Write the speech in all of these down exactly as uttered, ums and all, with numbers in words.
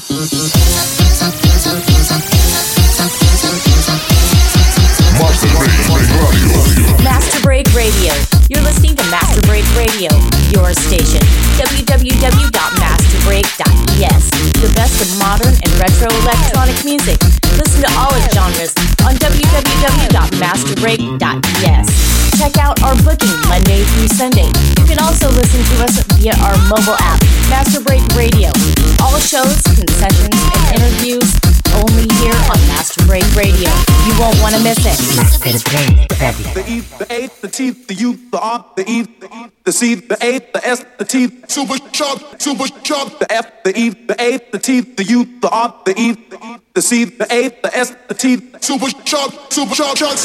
Master Break Radio. You're listening to Master Break Radio, your station. w w w dot master break dot e s. The best of modern and retro electronic music. Listen to all its genres on w w w dot master break dot e s. Check out our booking Monday through Sunday. You can also listen to us via our mobile app, Master Break Radio. All shows, concessions, and interviews only here on Master Break Radio. You won't want to miss it. Master Break Radio. The E, the A, the T, the U, the R, the E, the C, the A, the S, the T, super sharp, super sharp, the F, the E, the A, the T, the U, the R, the E, the C, the A, the S, the T, super sharp, super sharp, sharp.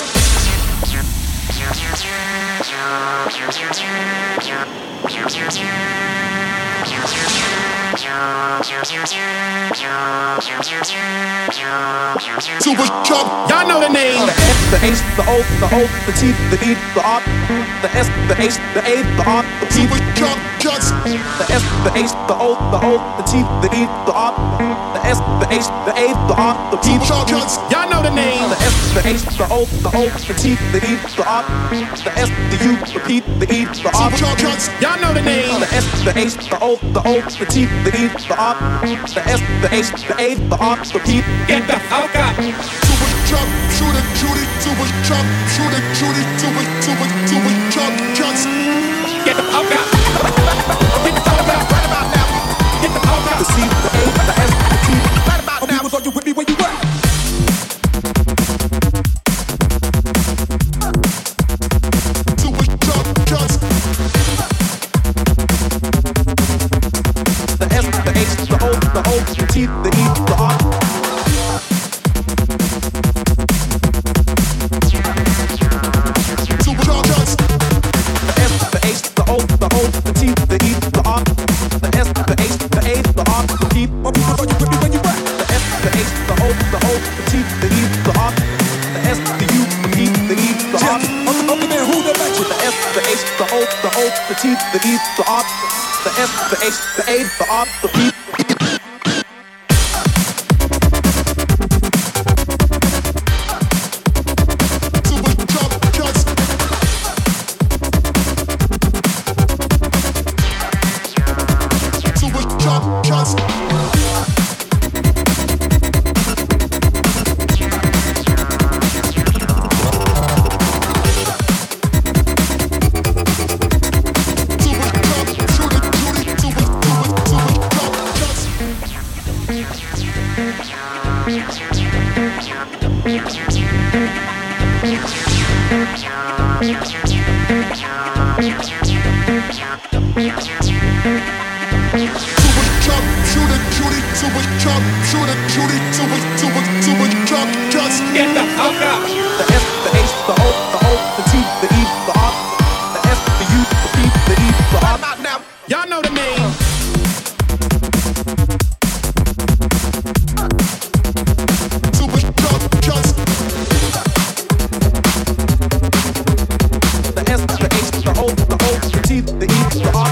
Super chop, y'all know the name. The F, the H, the O, the O, the T, the E, the R, the S, the H, the A, the R, the super chop, chops. The F, the H, the O, the O, the T, the E, the R, the S, the H, the A, the R, the super chop, chops. Y'all know the name. The F, the H, the O, the O, the T, the E, the R, the S, the U, the P, the E, the R, super chop, chops. Y'all know the name. The F, the H, the O, the O, the T, the E, the R, the S, the H, the A, the R, the P. Get the fuck up. Super chop, shoot it, shoot it, super chop, shoot it, shoot it, super, super, super chop, chops. Get the fuck up. Get the fuck up right about now. Get the fuck up. The C, the A, the S, the T. Right about now. People, are you with me where you at? Super chop, chops. The S, the H, the O, the O, the T, the E, the R. The T, the E, the R, the S, the H, the A, the R, the P. Super chop, chops. Super chop, chops. Get the fuck up! The S, the H, the O, the O, the T, the E, the R, the S, the U, the P, the E, the R. Now, now, y'all know the name. Super chop, chops. The S, the H, the O, the O, the T, the E, the R.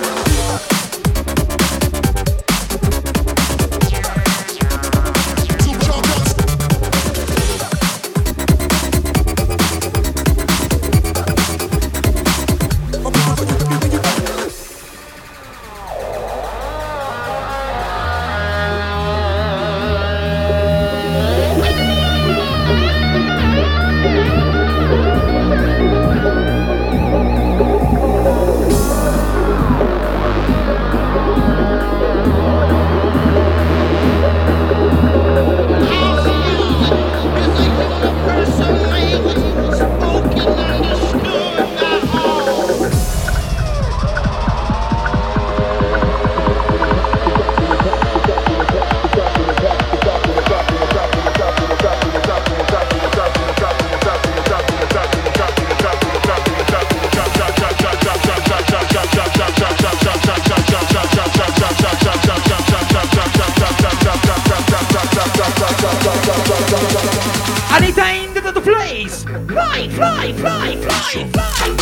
Anything to the place! Fly, fly, fly, fly, fly!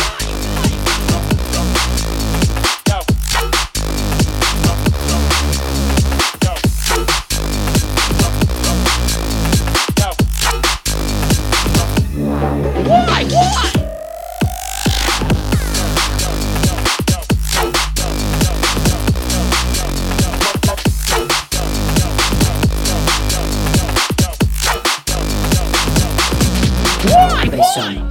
Session.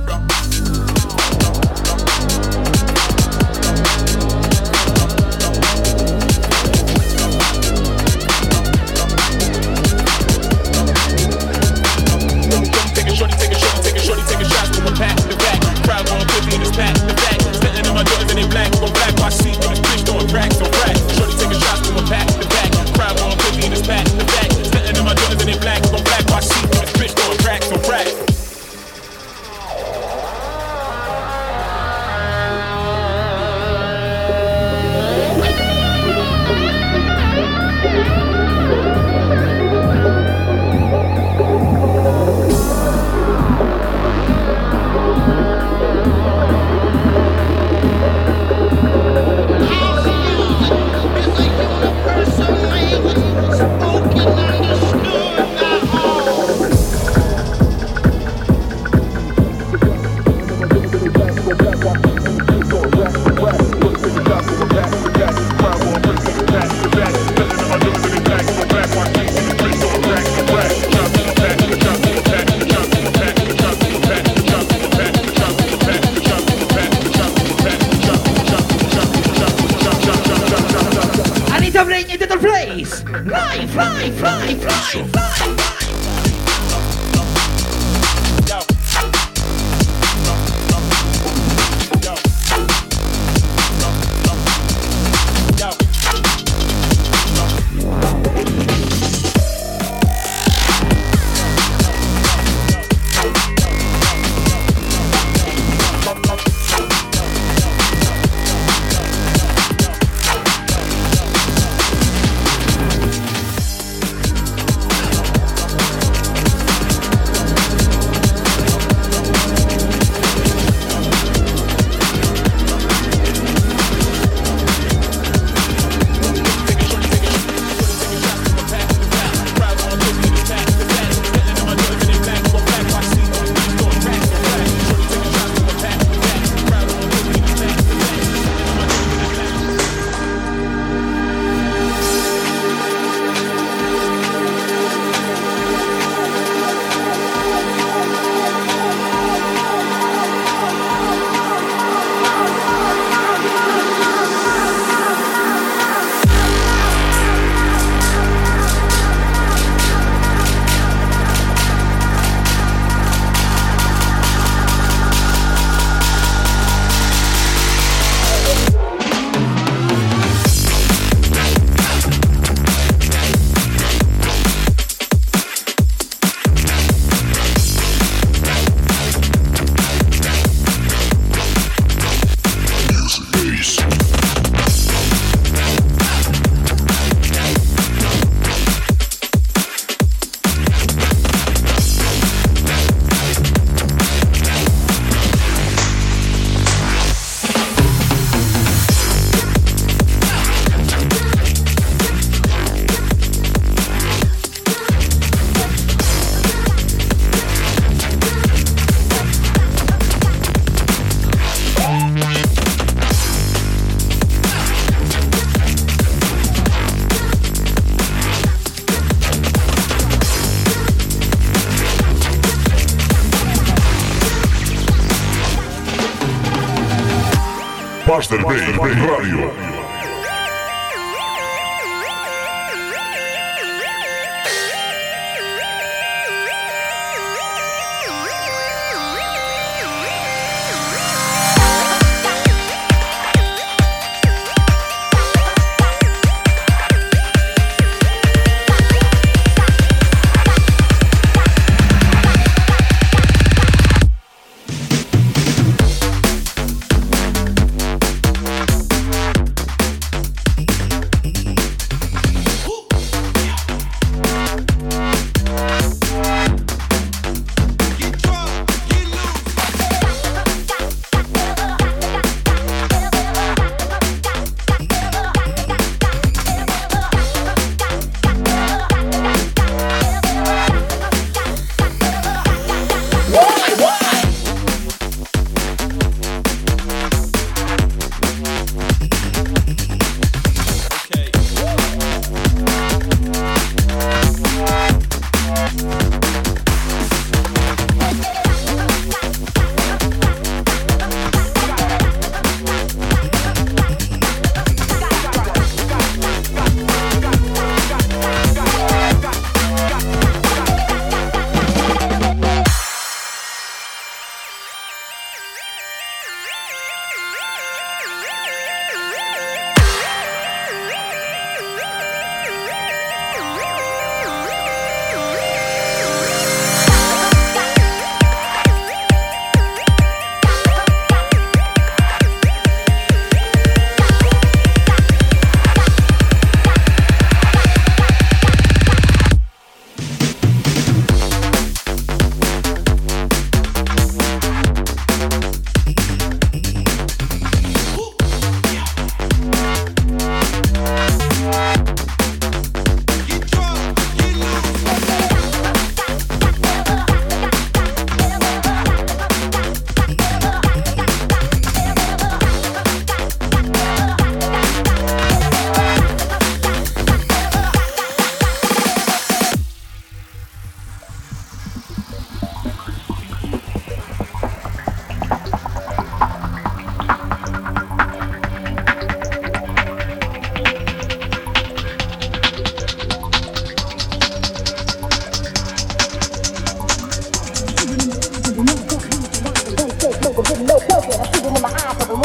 Masturbate Radio.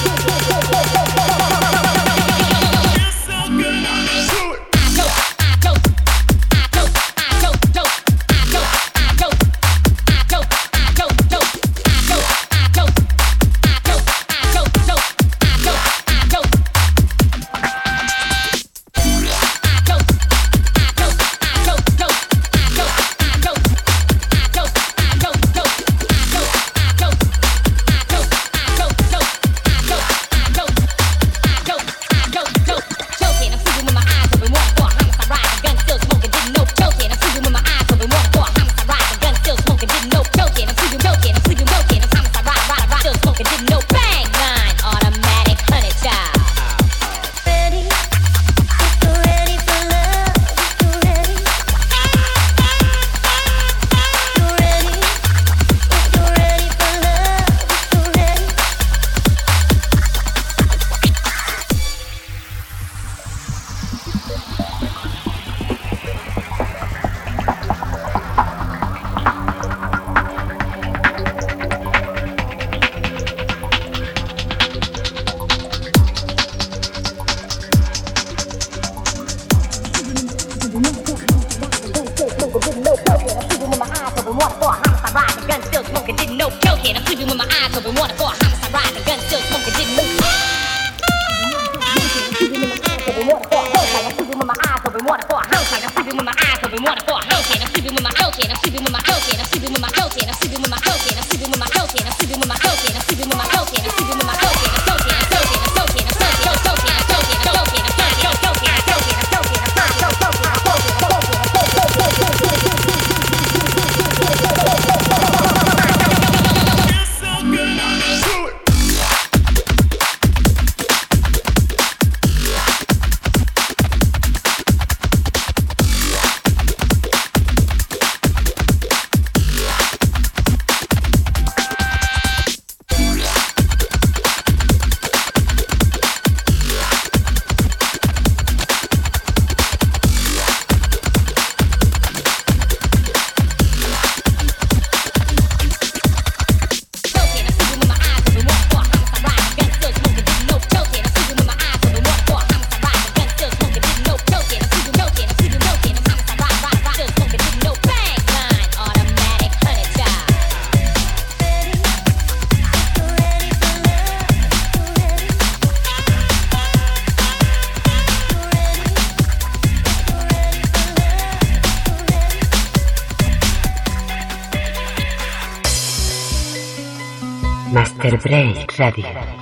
Master Break Radio.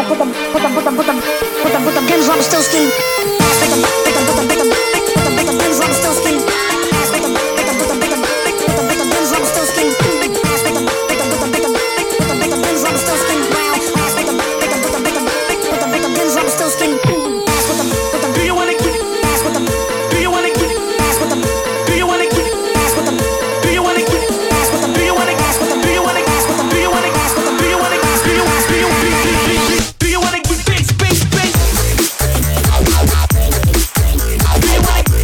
put them, put them, put them, put them, put them, put them pins on the still skin. Put them, put them, put them, put them, put them, put them pins on the still skin. Put them, put them, put them, put them, put them, put them pins on the still skin. Put them, put them, put them, put them, put them, put them pins on the still skin. Put them, put them, put them, put them, put them, put them pins on the still skin. Put them, put them. Do you wanna get it? Put them. Do you wanna get it? Put them. Do you wanna get it? Put them. Do you wanna get it? Put them. Do you wanna get it? Put them. Do you wanna get it? Put them. Do you wanna get it? Put them. Do you wanna get it? Do you do you do you wanna get bass, bass, bass? Do you wanna get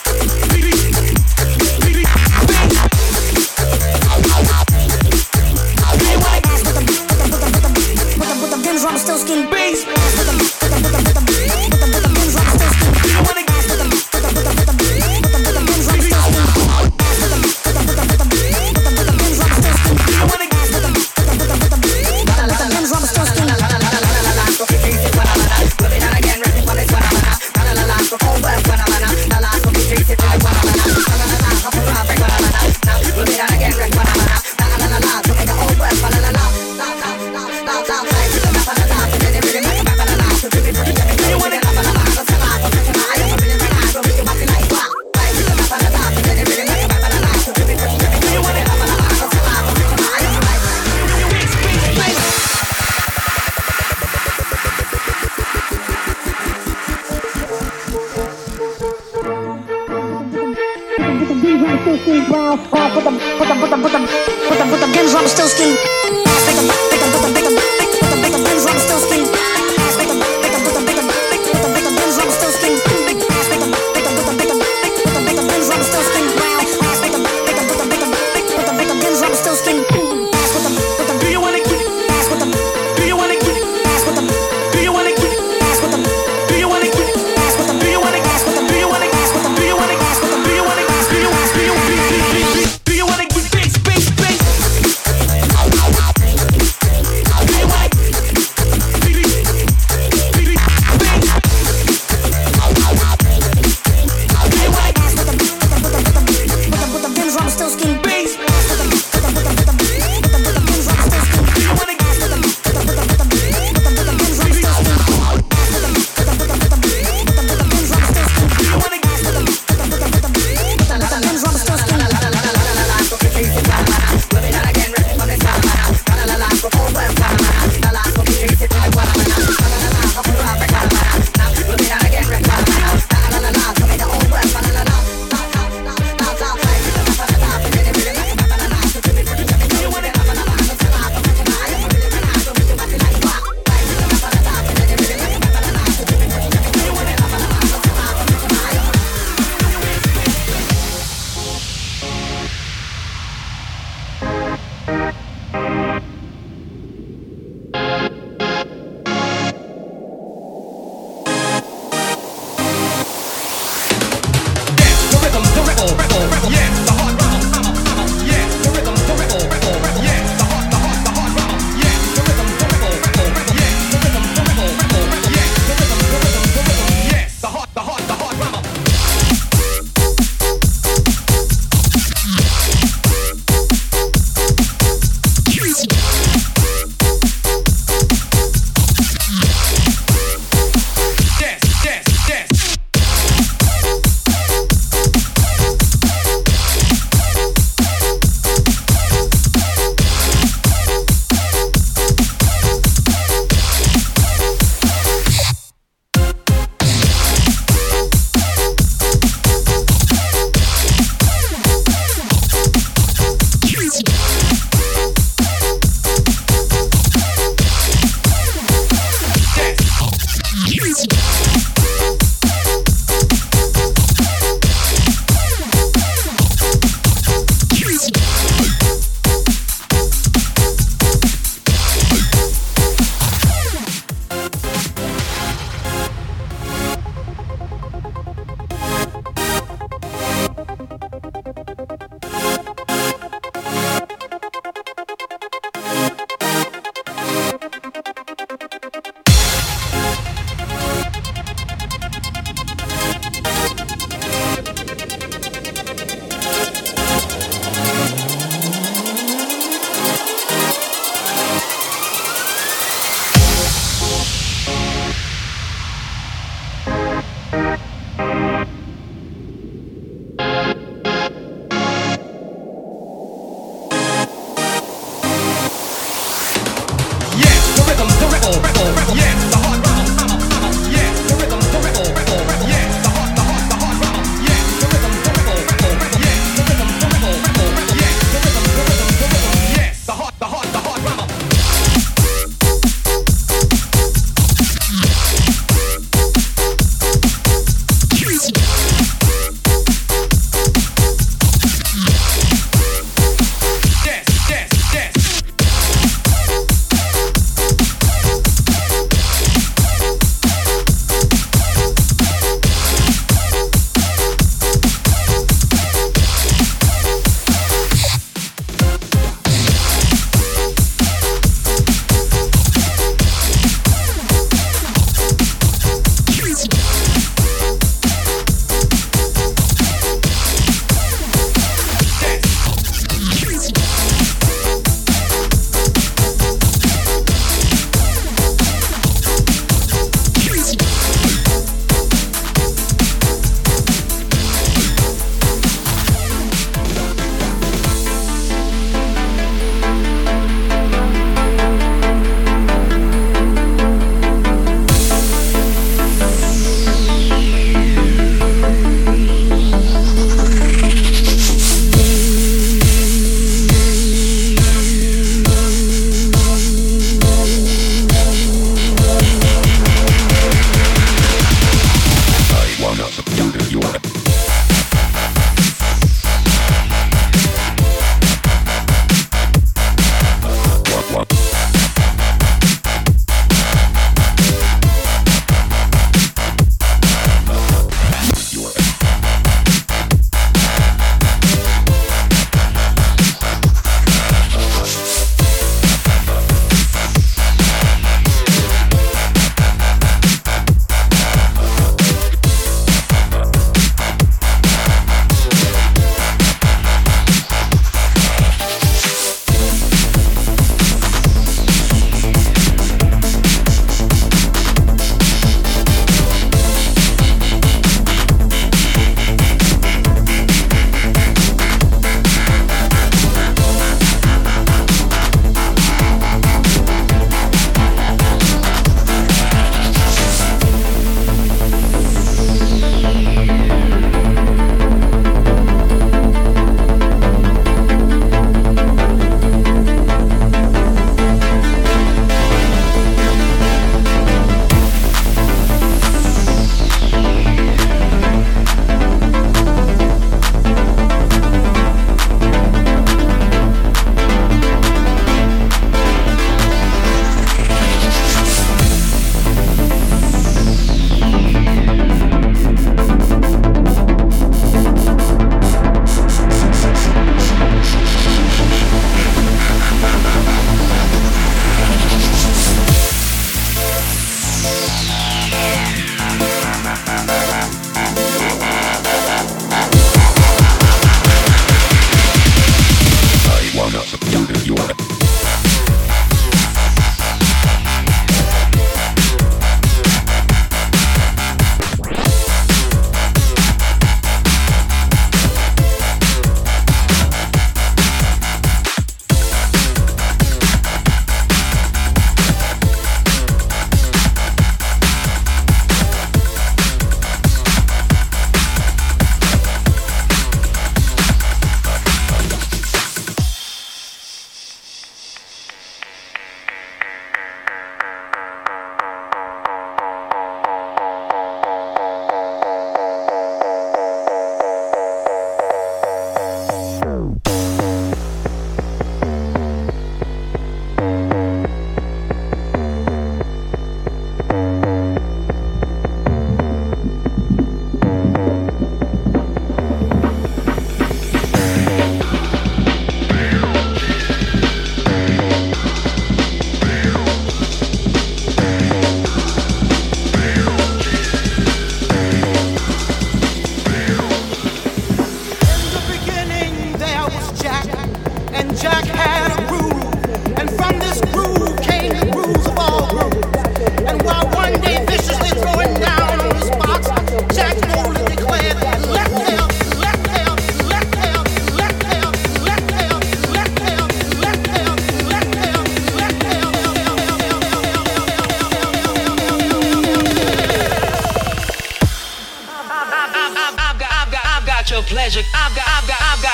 still skin bass. Put them, put them, put them, put them, put them, put them pins on the still skin. Do you wanna get put them, put them, put them, put them, put them, put them pins on the still skin. Put them, put them, put them, put them, put them, put them pins on the still skin. Do you wanna get put them, put them, put them, put them, put them, put them pins on the still skin. Put them, put them, put them, put them, put them, put them pins on the still skin. Put them, put them, put them, put them, put them, put them pins on the still skin. Put them, put them, put them, put them, put them, put them pins on the still skin. Put them, put them, put them, put them, put them, put them pins on the still skin. Put them, put them, put them, put them, put them, put them pins on the still skin. Put them, put them. Do you wanna get it? Put them. Do you wanna get it? Put them. Do you wanna get it? Put them. Do you wanna get it? Put them. Do you wanna get it? Put them. Do you wanna get it? Put them. Do you wanna get it? Put them. Do you wanna get it? Do you do you do you do you wanna get bass, bass, bass?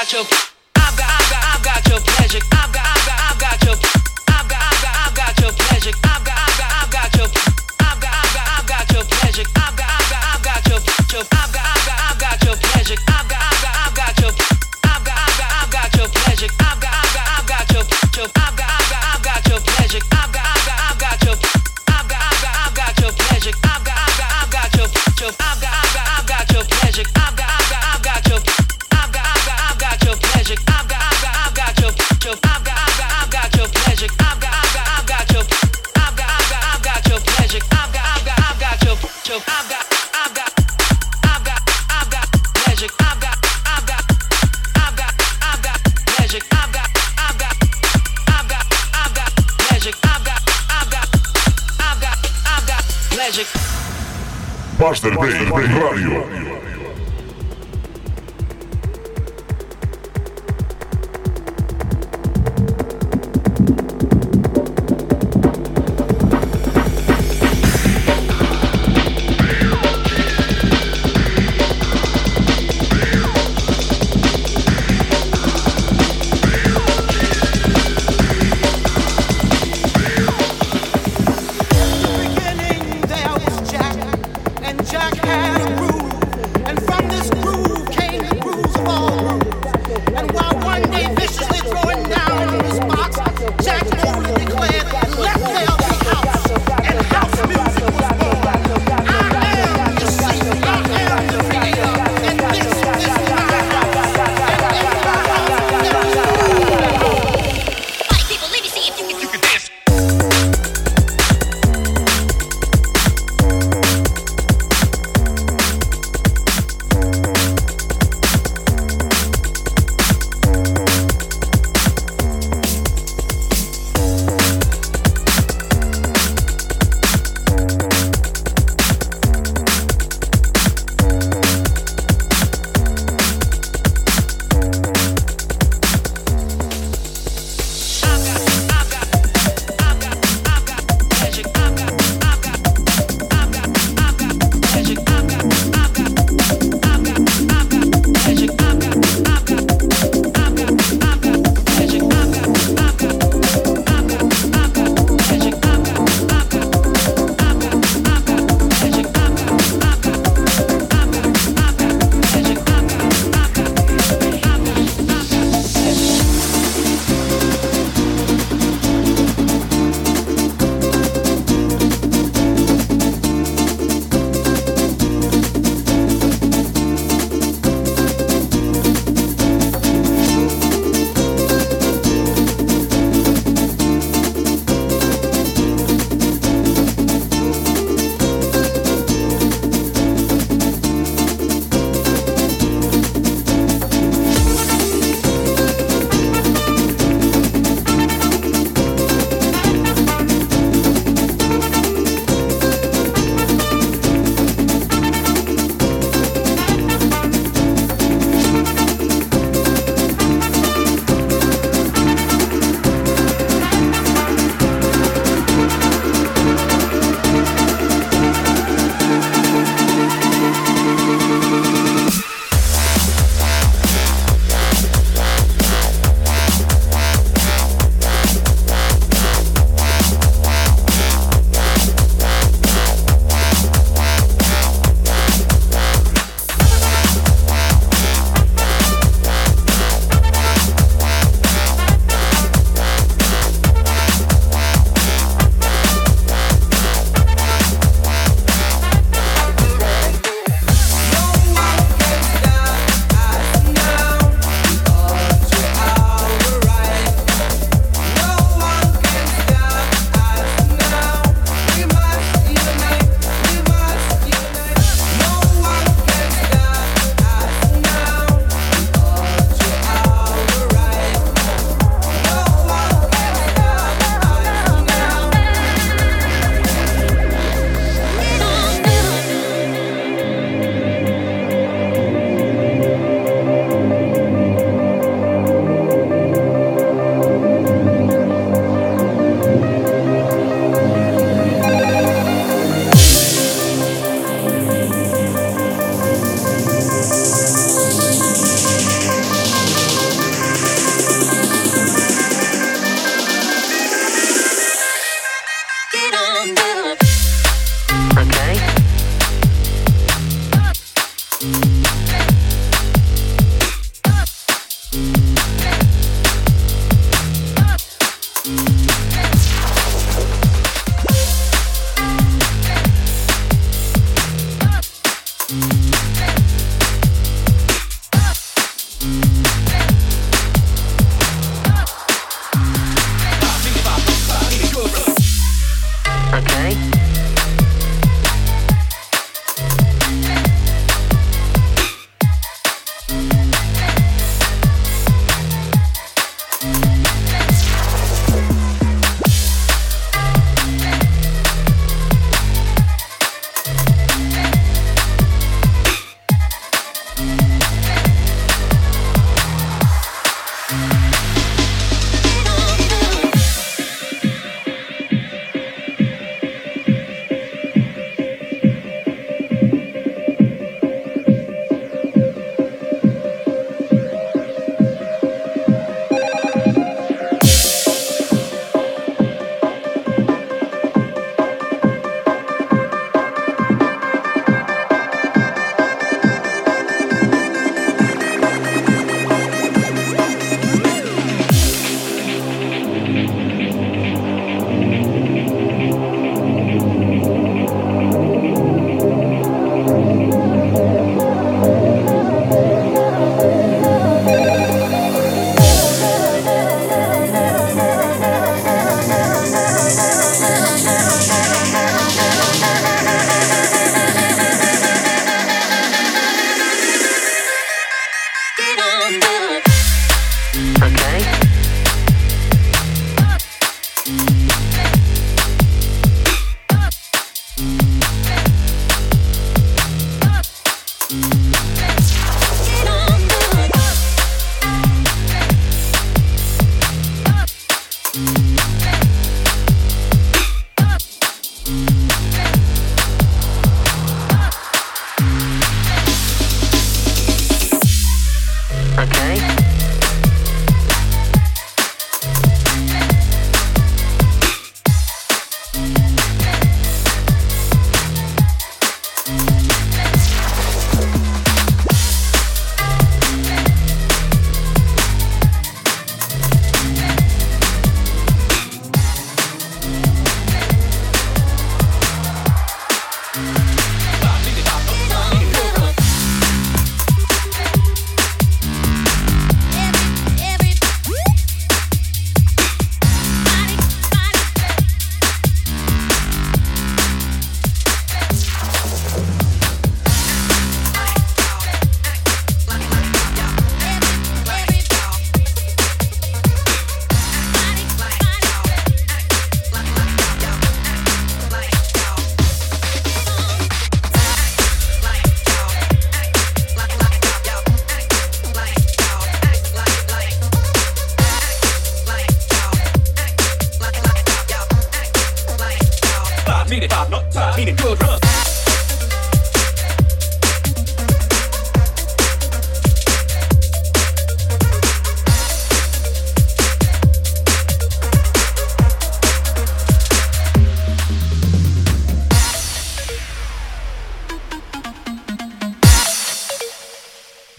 got your, I've got, I've got, I've got your pleasure. I've got, I've got, I've got your, I've got, I've got, I've got your pleasure. I've got, I've got, I've got your, I've got, I've got, I've got your pleasure. I've got, I've got, I've got your, your, I've got, I've got, I've got your pleasure. I've got, I've got, I've got your, I've got, I've got, I've got your pleasure. I've got, I've got, I've got your, your, I've got, I've got, I've got your pleasure. I've got, I've got, I've got your, I've got, I've got, I've got your pleasure. I've got, I've got, I've got your, your, I've got, I've got, I've got your pleasure. I've got, I've got, I've got your, I've got, I've got, I've got your pleasure. I've got, I've got, I've got your, your, I've got, I've got, I've got your pleasure. I've got, I've got, I've got your, I've got, I've got, I've got your pleasure. I've got, I've got, I've got your, your, I've got, I've got, I've got, I've got pleasure. I've got, I've got, I've got, I've got pleasure. I've got, I've got, I've got, I've got pleasure. I've got, I've got, I've got, I've got pleasure. Master Break Radio. Jack had a groove, and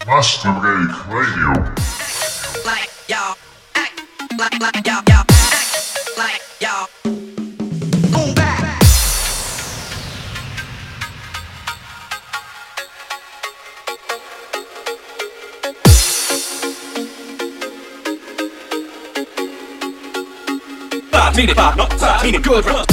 Master Break Radio. Like y'all, act like like y'all, y'all act like y'all. Boom back. Five meaning five, not five meaning good run.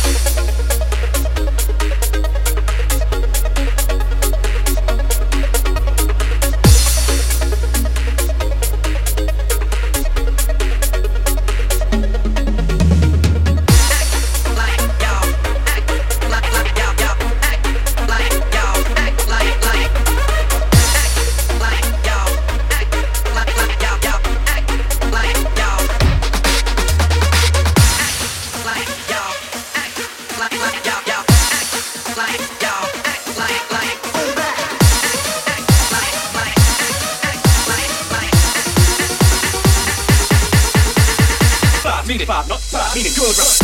Meaning five, not five, meaning good run.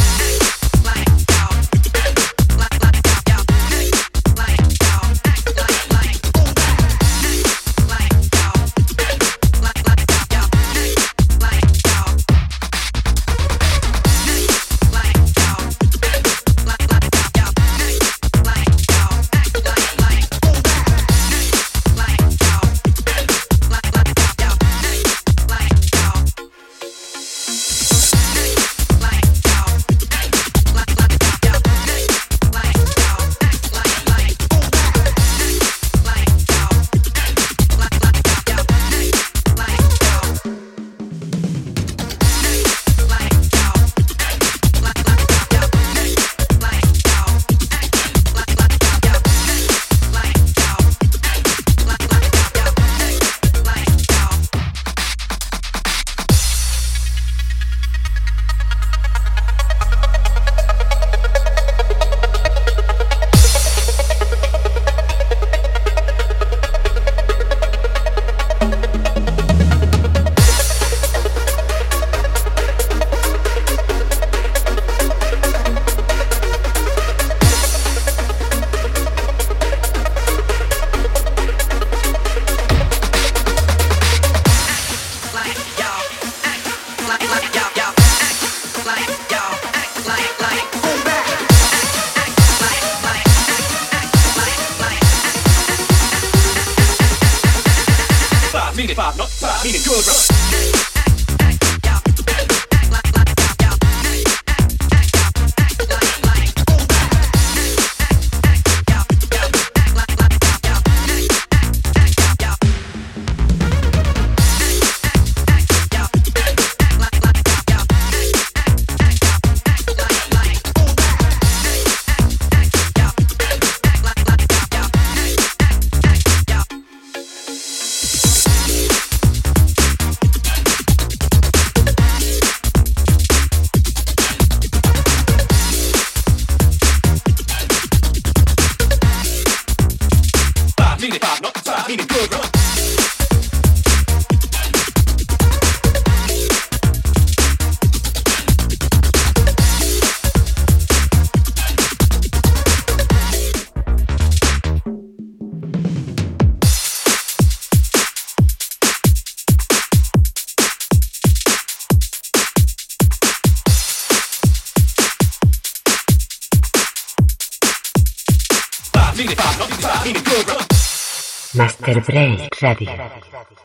Meaning five, not five, meaning good run. Meaning five, not five, meaning good run. Master Break Radio.